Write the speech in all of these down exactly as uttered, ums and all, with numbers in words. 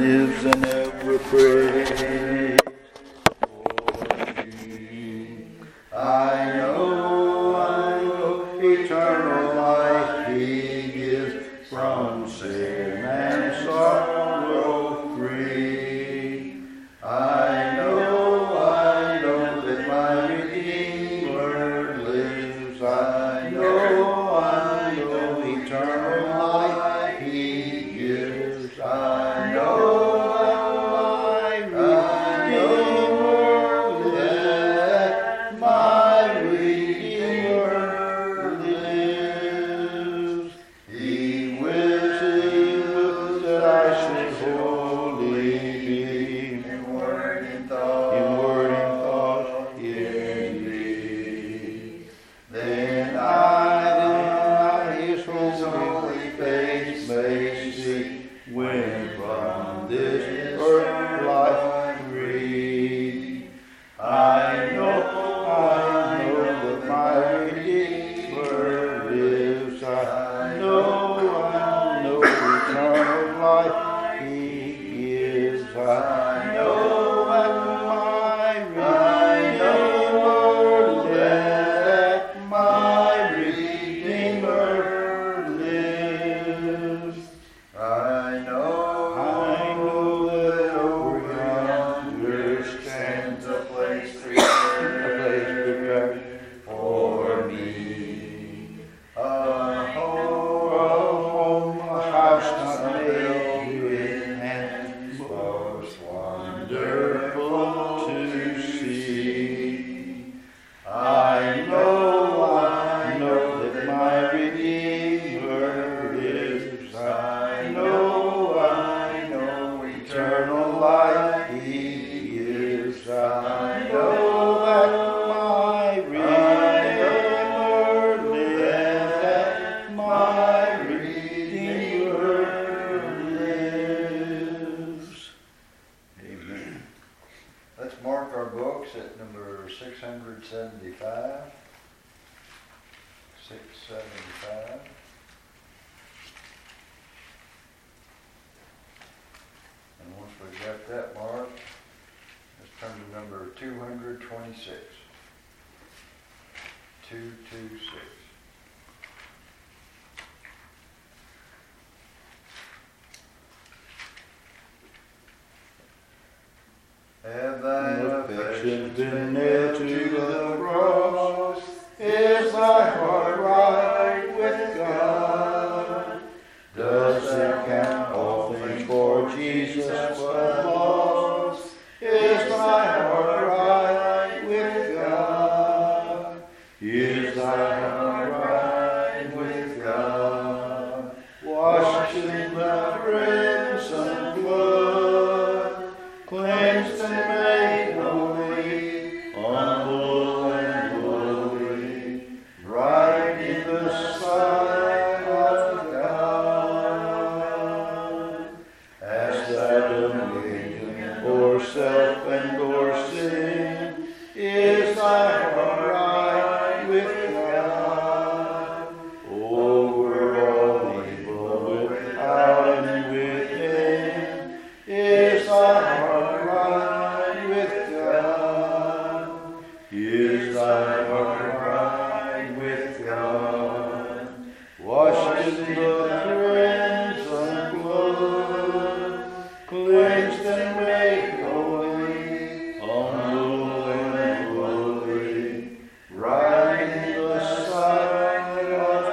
lives and ever prays. I know, I know, eternal life He gives, from sin and sorrow free. I know, I know that my Redeemer lives. I know, I know, eternal life He gives. I know. Have thy affections been nailed to the cross? Is thy heart right with God? Does it count all things for Jesus was lost? Is thy heart right with God? Is thy heart right with God? Washed in the crimson blood, cleansed and made holy, humble and lowly, right in the sight of God. Hast thou dominion o'er self and o'er sin? Is thy heart right with God? Over all evil without and within, is thy heart right with God? Is thy heart right with God? Washed in the crimson blood, cleansed and made holy, humble and lowly, right in the sight of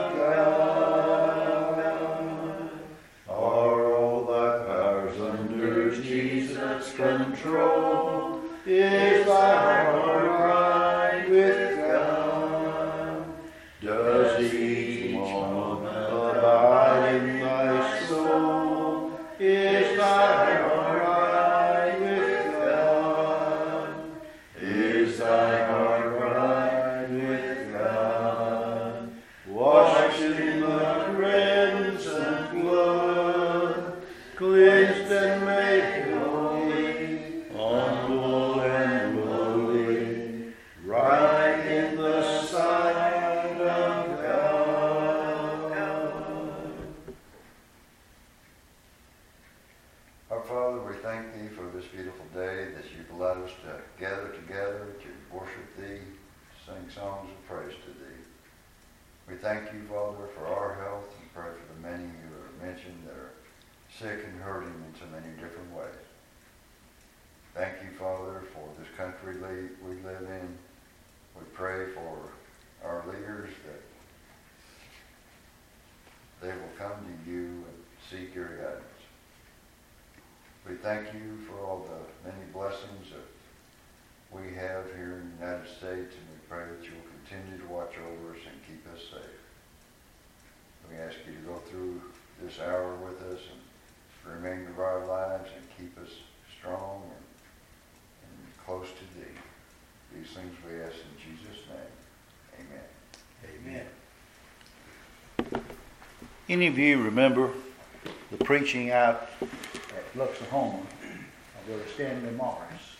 God. Are all thy powers under Jesus' control? Is thy heart right with God? Does each moment abide in thy soul? Is thy heart right with God? Is thy heart right with God? Washed in the crimson blood, cleansed and made holy, humble and lowly, Father, we thank Thee for this beautiful day that You've allowed us to gather together to worship Thee, to sing songs of praise to Thee. We thank You, Father, for our health and pray for the many who are mentioned that are sick and hurting in so many different ways. Thank You, Father, for this country we live in. We pray for our leaders that they will come to You and seek Your guidance. We thank You for all the many blessings that we have here in the United States, and we pray that You will continue to watch over us and keep us safe. We ask You to go through this hour with us and the remainder of our lives and keep us strong and, and close to Thee. These things we ask in Jesus' name. Amen. Amen. Any of you remember the preaching out at Luxahoma of Brother Stanley Morris?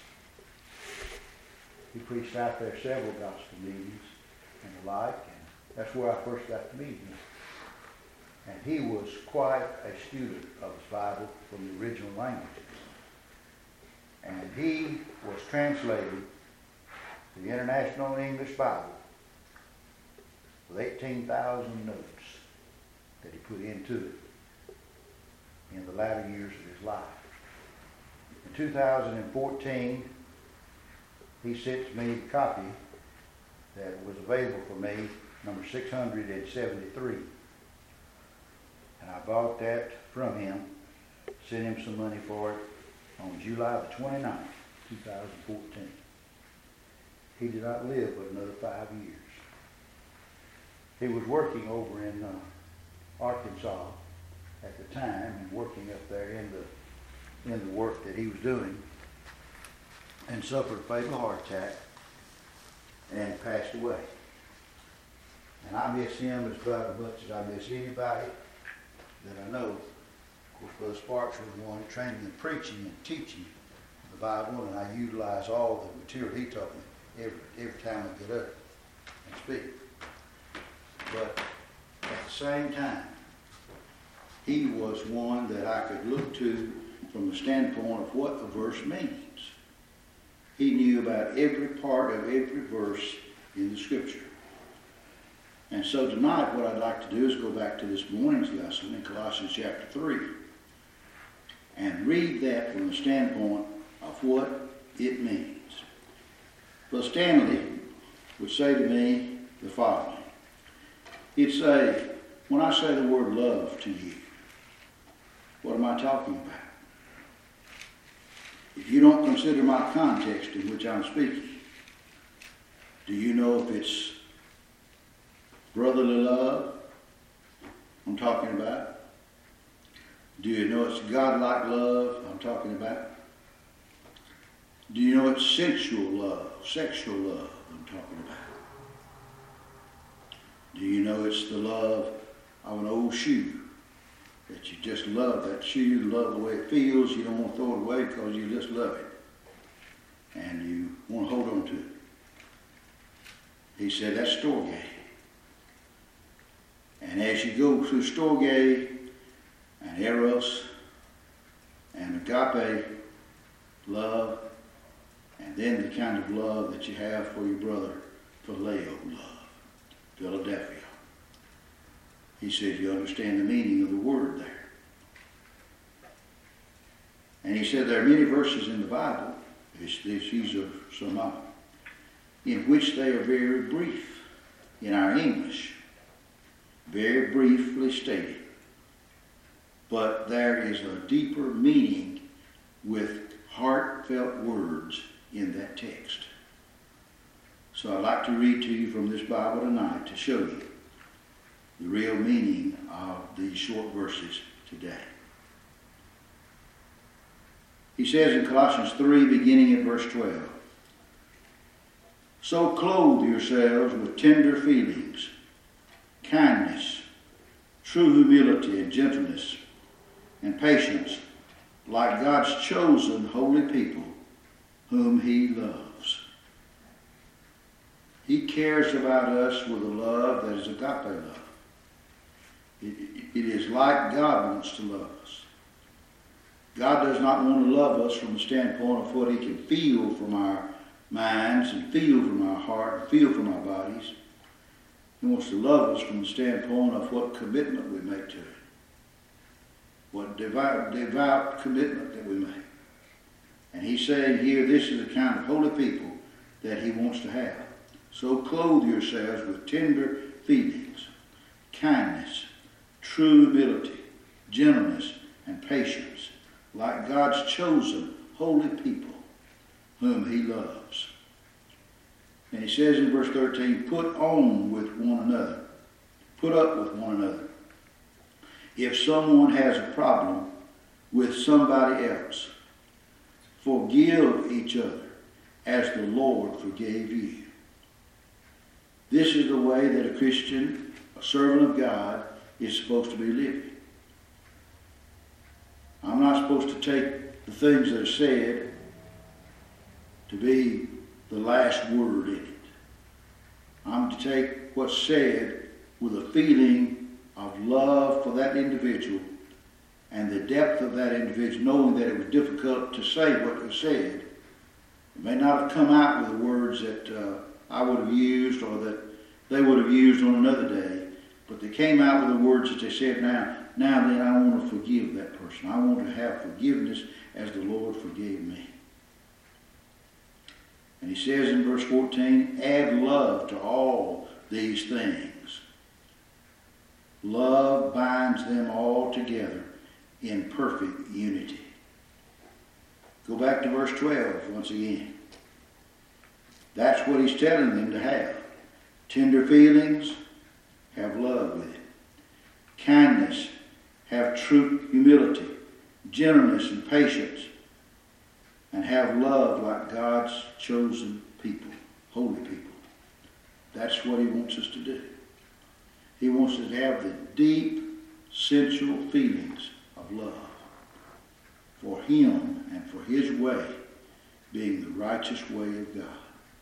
He preached out there several gospel meetings and the like, and that's where I first got to meet him. And he was quite a student of the Bible from the original languages. And he was translating the International English Bible with eighteen thousand notes that he put into it in the latter years of his life. In two thousand fourteen, he sent me a copy that was available for me, number six hundred seventy-three. And I bought that from him, sent him some money for it on July the twenty-ninth, two thousand fourteen. He did not live but another five years. He was working over in uh, Arkansas at the time and working up there in the in the work that he was doing, and suffered a fatal heart attack and passed away. And I miss him as about as much as I miss anybody that I know. Of course, Brother Sparks was one training in preaching and teaching the Bible, and I utilize all the material he taught me every every time I get up and speak. But at the same time, he was one that I could look to from the standpoint of what a verse means. He knew about every part of every verse in the Scripture. And so tonight what I'd like to do is go back to this morning's lesson in Colossians chapter three and read that from the standpoint of what it means. Well, Stanley would say to me the following. He'd say, when I say the word love to you, what am I talking about? If you don't consider my context in which I'm speaking, do you know if it's brotherly love I'm talking about? Do you know it's godlike love I'm talking about? Do you know it's sensual love, sexual love I'm talking about? Do you know it's the love of an old shoe? That you just love that shoe, you love the way it feels, you don't want to throw it away because you just love it. And you want to hold on to it. He said that's storge. And as you go through storge and eros and agape love, and then the kind of love that you have for your brother, phileo love, Philadelphia. He said you understand the meaning of the word there. And he said there are many verses in the Bible, these are some of them, in which they are very brief in our English, very briefly stated. But there is a deeper meaning with heartfelt words in that text. So I'd like to read to you from this Bible tonight to show you the real meaning of these short verses today. He says in Colossians three, beginning at verse twelve, so clothe yourselves with tender feelings, kindness, true humility and gentleness, and patience, like God's chosen holy people whom He loves. He cares about us with a love that is agape love. It, it is like God wants to love us. God does not want to love us from the standpoint of what he can feel from our minds and feel from our heart and feel from our bodies. He wants to love us from the standpoint of what commitment we make to it. What devout, devout commitment that we make. And he's saying here, this is the kind of holy people that he wants to have. So clothe yourselves with tender feelings, kindness, true humility, gentleness, and patience, like God's chosen holy people whom he loves. And he says in verse thirteen, put on with one another. Put up with one another. If someone has a problem with somebody else, forgive each other as the Lord forgave you. This is the way that a Christian, a servant of God, is supposed to be living. I'm not supposed to take the things that are said to be the last word in it. I'm to take what's said with a feeling of love for that individual and the depth of that individual, knowing that it was difficult to say what was said. It may not have come out with the words that uh, I would have used or that they would have used on another day, but they came out with the words that they said, now, now then I want to forgive that person. I want to have forgiveness as the Lord forgave me. And he says in verse fourteen, add love to all these things. Love binds them all together in perfect unity. Go back to verse twelve once again. That's what he's telling them to have. Tender feelings, have love with it. Kindness, have true humility. Gentleness and patience, and have love like God's chosen people, holy people. That's what he wants us to do. He wants us to have the deep, sensual feelings of love for him and for his way being the righteous way of God.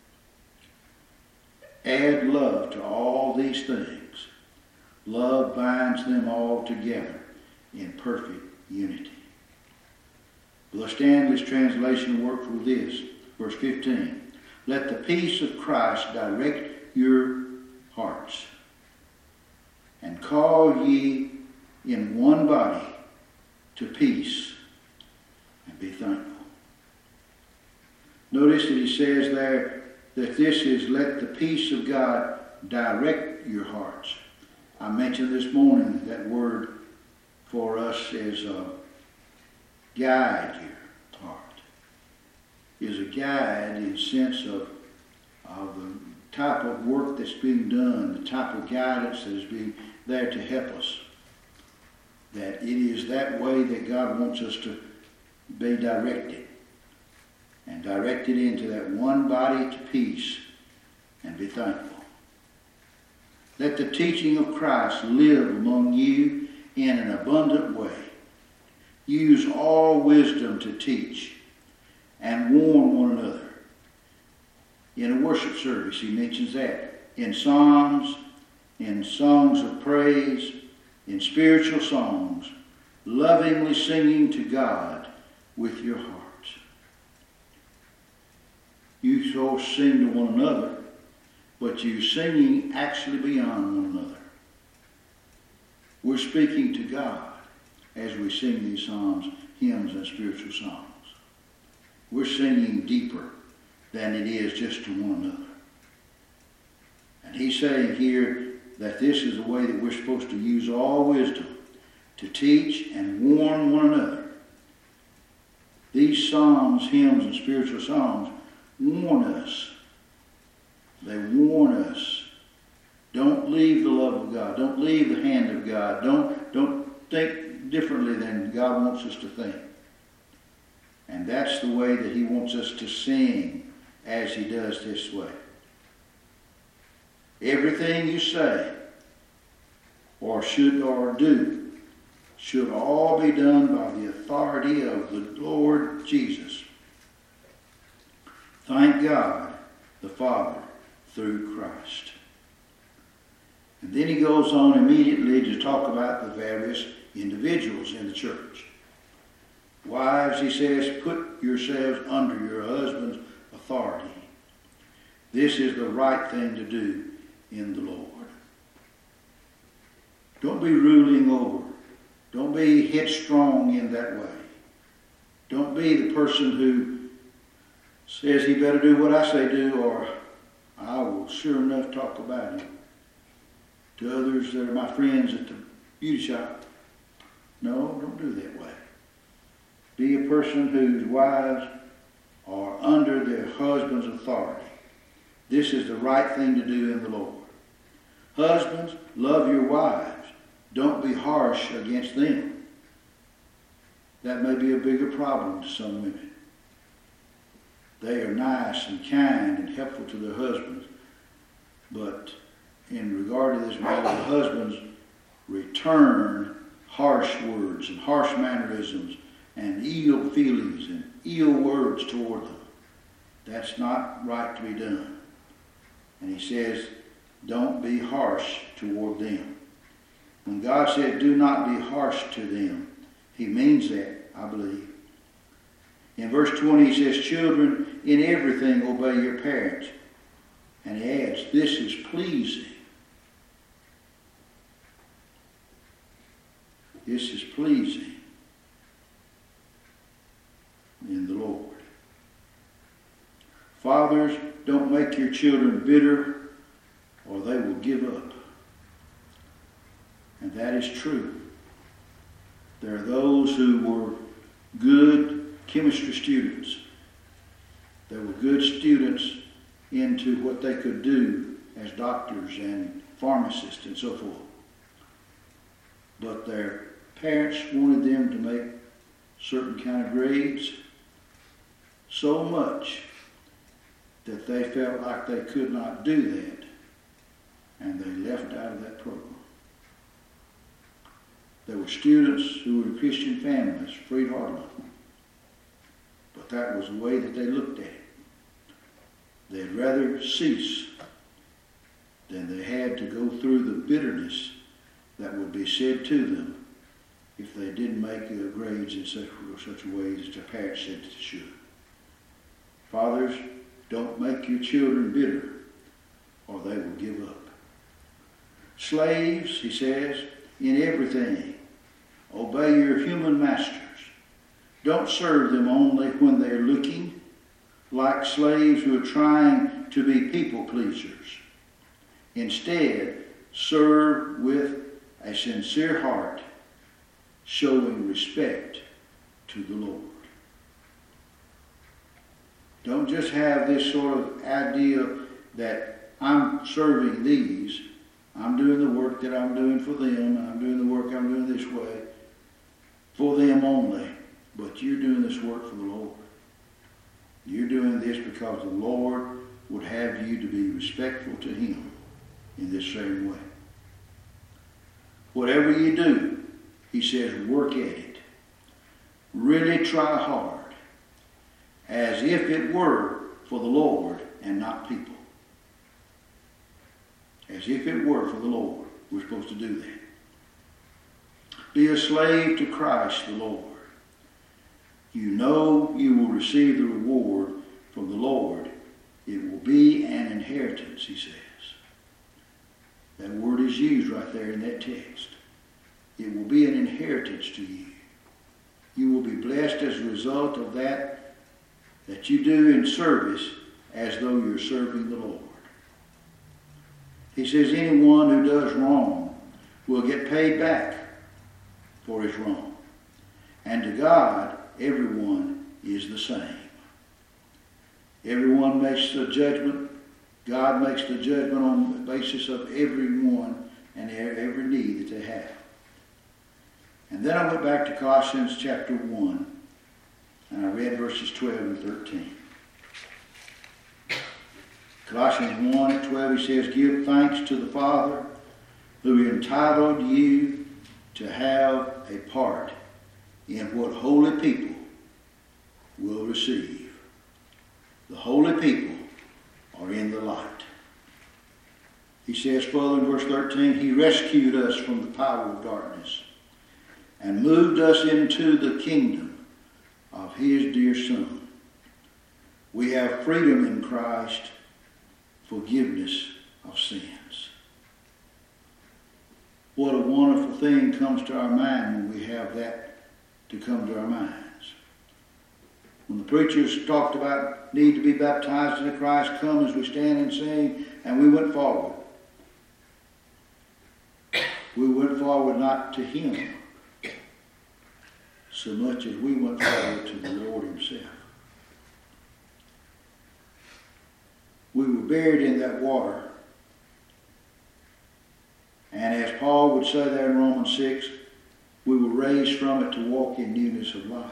Add love to all these things. Love binds them all together in perfect unity. The Stanley's translation works with this. Verse fifteen. Let the peace of Christ direct your hearts, and call ye in one body to peace, and be thankful. Notice that he says there that this is let the peace of God direct your hearts. I mentioned this morning that word for us is uh, guide your heart. Is a guide in the sense of, of the type of work that's being done, the type of guidance that is being there to help us. That it is that way that God wants us to be directed. And directed into that one body to peace and be thankful. Let the teaching of Christ live among you in an abundant way. Use all wisdom to teach and warn one another. In a worship service, he mentions that. In psalms, in songs of praise, in spiritual songs, lovingly singing to God with your hearts. You so sing to one another, but you singing actually beyond one another. We're speaking to God as we sing these psalms, hymns, and spiritual songs. We're singing deeper than it is just to one another. And he's saying here that this is the way that we're supposed to use all wisdom to teach and warn one another. These psalms, hymns, and spiritual songs warn us. They warn us. Don't leave the love of God. Don't leave the hand of God. Don't, don't think differently than God wants us to think. And that's the way that he wants us to sing as he does this way. Everything you say or should or do should all be done by the authority of the Lord Jesus. Thank God the Father through Christ. And then he goes on immediately to talk about the various individuals in the church. Wives, he says, put yourselves under your husband's authority. This is the right thing to do in the Lord. Don't be ruling over. Don't be headstrong in that way. Don't be the person who says he better do what I say do, or I will sure enough talk about him to others that are my friends at the beauty shop. No, don't do that way. Be a person whose wives are under their husband's authority. This is the right thing to do in the Lord. Husbands, love your wives. Don't be harsh against them. That may be a bigger problem to some women. They are nice and kind and helpful to their husbands, but in regard to this matter, the husbands return harsh words and harsh mannerisms and ill feelings and ill words toward them. That's not right to be done. And he says, don't be harsh toward them. When God said, do not be harsh to them, he means that, I believe. In verse twenty, he says, children, in everything obey your parents. And he adds, this is pleasing. This is pleasing in the Lord. Fathers, don't make your children bitter, or they will give up. And that is true. There are those who were good chemistry students. They were good students into what they could do as doctors and pharmacists and so forth. But their parents wanted them to make certain kind of grades so much that they felt like they could not do that, and they left out of that program. There were students who were in Christian families, Freed Hardeman, but that was the way that they looked at it. They'd rather cease than they had to go through the bitterness that would be said to them if they didn't make uh, grades in such, such a way as their parents said they should. Fathers, don't make your children bitter, or they will give up. Slaves, he says, in everything, obey your human masters. Don't serve them only when they're looking like slaves who are trying to be people pleasers. Instead, serve with a sincere heart, showing respect to the Lord. Don't just have this sort of idea that I'm serving these, I'm doing the work that I'm doing for them, I'm doing the work I'm doing this way for them only, but you're doing this work for the Lord. You're doing this because the Lord would have you to be respectful to Him in this same way. Whatever you do, he says, work at it. Really try hard, as if it were for the Lord and not people. As if it were for the Lord. We're supposed to do that. Be a slave to Christ the Lord. You know you will receive the reward from the Lord. It will be an inheritance, he says. That word is used right there in that text. It will be an inheritance to you. You will be blessed as a result of that that you do in service as though you're serving the Lord. He says anyone who does wrong will get paid back for his wrong. And to God, everyone is the same. Everyone makes the judgment. God makes the judgment on the basis of everyone and every need that they have. And then I went back to Colossians chapter one, and I read verses twelve and thirteen. Colossians one and twelve, he says, give thanks to the Father who entitled you to have a part in what holy people will receive. The holy people are in the light. He says further in verse thirteen, he rescued us from the power of darkness and moved us into the kingdom of his dear Son. We have freedom in Christ, forgiveness of sins. What a wonderful thing comes to our mind when we have that to come to our minds. When the preachers talked about need to be baptized into Christ, come as we stand and sing, and we went forward. We went forward not to him so much as we went forward to the Lord himself. We were buried in that water. And as Paul would say there in Romans six, we were raised from it to walk in newness of life.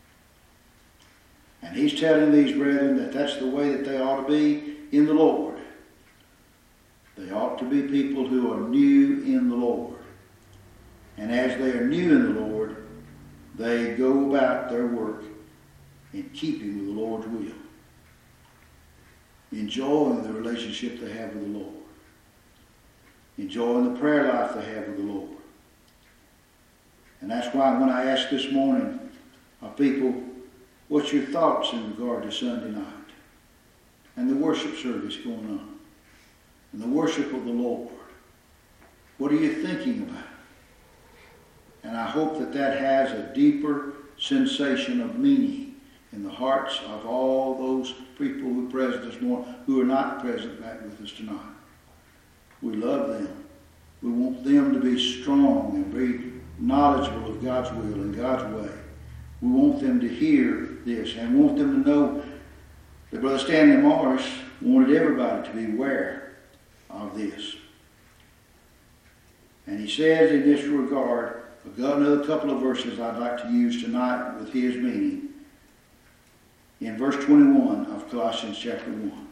And he's telling these brethren that that's the way that they ought to be in the Lord. They ought to be people who are new in the Lord. And as they are new in the Lord, they go about their work in keeping with the Lord's will, enjoying the relationship they have with the Lord, enjoying the prayer life they have with the Lord. And that's why when I asked this morning of people, what's your thoughts in regard to Sunday night and the worship service going on and the worship of the Lord? What are you thinking about? And I hope that that has a deeper sensation of meaning in the hearts of all those people who are present this morning, who are not present back with us tonight. We love them. We want them to be strong and be knowledgeable of God's will and God's way. We want them to hear this and want them to know that Brother Stanley Morris wanted everybody to be aware of this. And he says in this regard, I've got another couple of verses I'd like to use tonight with his meaning. In verse twenty-one of Colossians chapter one.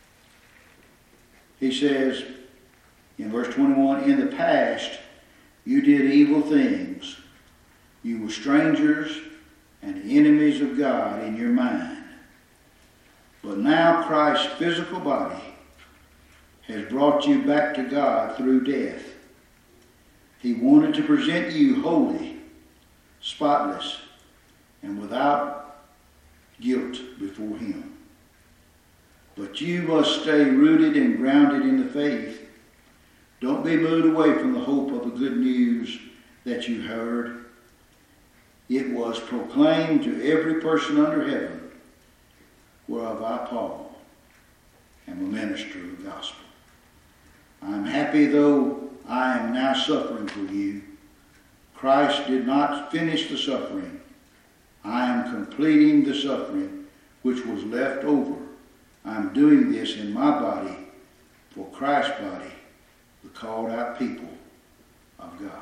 He says, in verse twenty-one, in the past you did evil things. You were strangers and enemies of God in your mind. But now Christ's physical body has brought you back to God through death. He wanted to present you holy, spotless, and without guilt before him. But you must stay rooted and grounded in the faith. Don't be moved away from the hope of the good news that you heard. It was proclaimed to every person under heaven, whereof I, Paul, am a minister of the gospel. I am happy though I am now suffering for you. Christ did not finish the suffering. I am completing the suffering which was left over. I am doing this in my body for Christ's body, the called out people of God.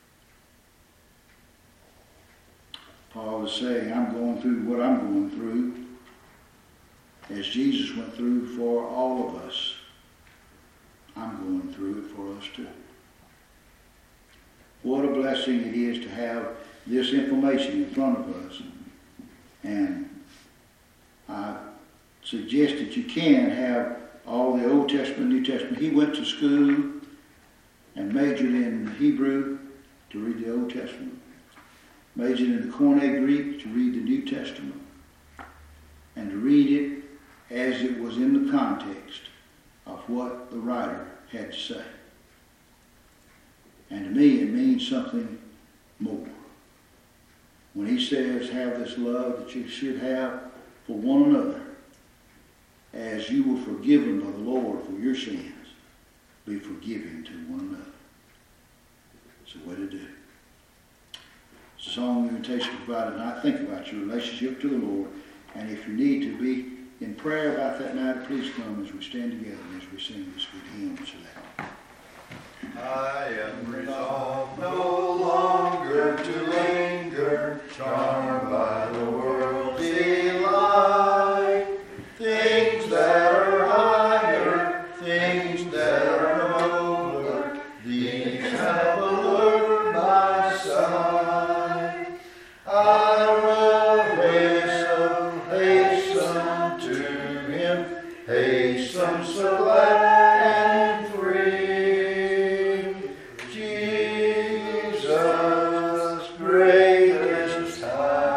Paul is saying, I'm going through what I'm going through as Jesus went through for all of us. I'm going through it for us too. What a blessing it is to have this information in front of us. And I suggest that you can have all the Old Testament, New Testament. He went to school and majored in Hebrew to read the Old Testament, majored in the Koine Greek to read the New Testament, and to read it as it was in the context of what the writer had to say. And to me, it means something more. When he says, have this love that you should have for one another, as you were forgiven by the Lord for your sins, be forgiving to one another. It's a way to do it. It's a song invitation provided tonight. Think about your relationship to the Lord. And if you need to be in prayer about that matter, please come as we stand together and as we sing this good hymn to that. I am resolved no longer to linger, charmed by the world's delight. Things that are higher, things that are nobler, these have allured my sight. I will hasten, hasten to him, hasten so glad and free. Jesus, greatest time.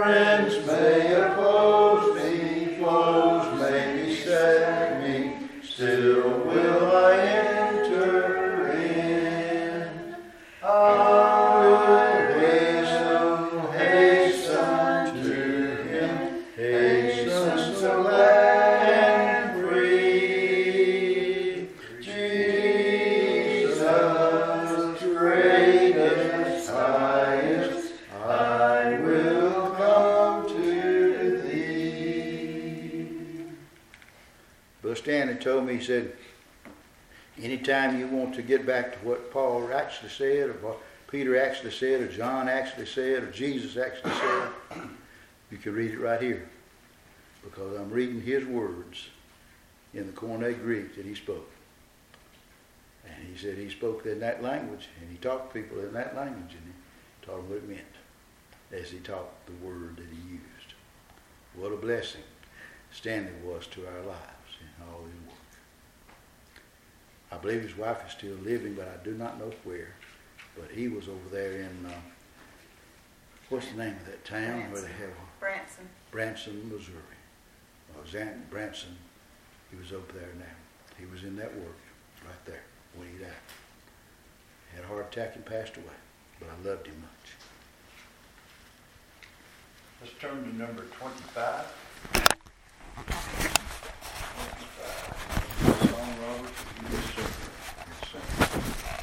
Friends may oppose me, foes may beset me, still will I enter in. I will hasten, hasten to him, hasten so glad and free. Jesus, greatest, highest, I will come to thee. Brother Stanley told me, he said, anytime you want to get back to what Paul actually said, or what Peter actually said, or John actually said, or Jesus actually said, you can read it right here. Because I'm reading his words in the Koine Greek that he spoke. And he said he spoke in that language, and he taught people in that language, and he taught them what it meant as he taught the word that he used. What a blessing Stanley was to our lives in all his work. I believe his wife is still living, but I do not know where. But he was over there in, uh, what's the name of that town? Branson. Where they have Branson. Branson, Missouri. Uh, Zan- Branson, he was over there now. He was in that work right there when he died. Had a heart attack and passed away, but I loved him much. Let's turn to number twenty-five. Song, Robert? Yes, sir. Yes, sir.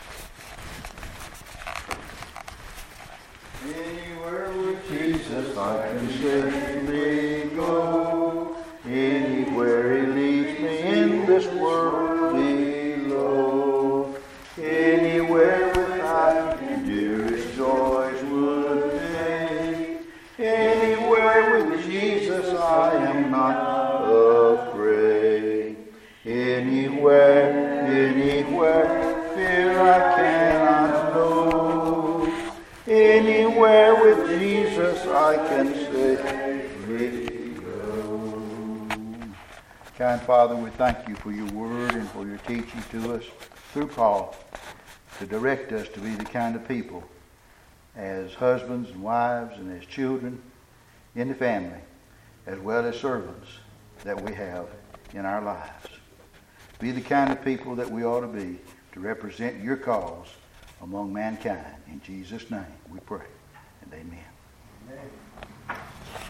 Anywhere with Jesus I can safely go. Anywhere he leads me in this world below. Anywhere without dearest joys would be. Anywhere with Jesus I am not afraid. Anywhere, anywhere, fear I cannot know. Anywhere with Jesus I can safely go. Kind Father, we thank you for your word and for your teaching to us through Paul to direct us to be the kind of people as husbands and wives and as children in the family, as well as servants that we have in our lives. Be the kind of people that we ought to be to represent your cause among mankind. In Jesus' name we pray, and amen. Amen.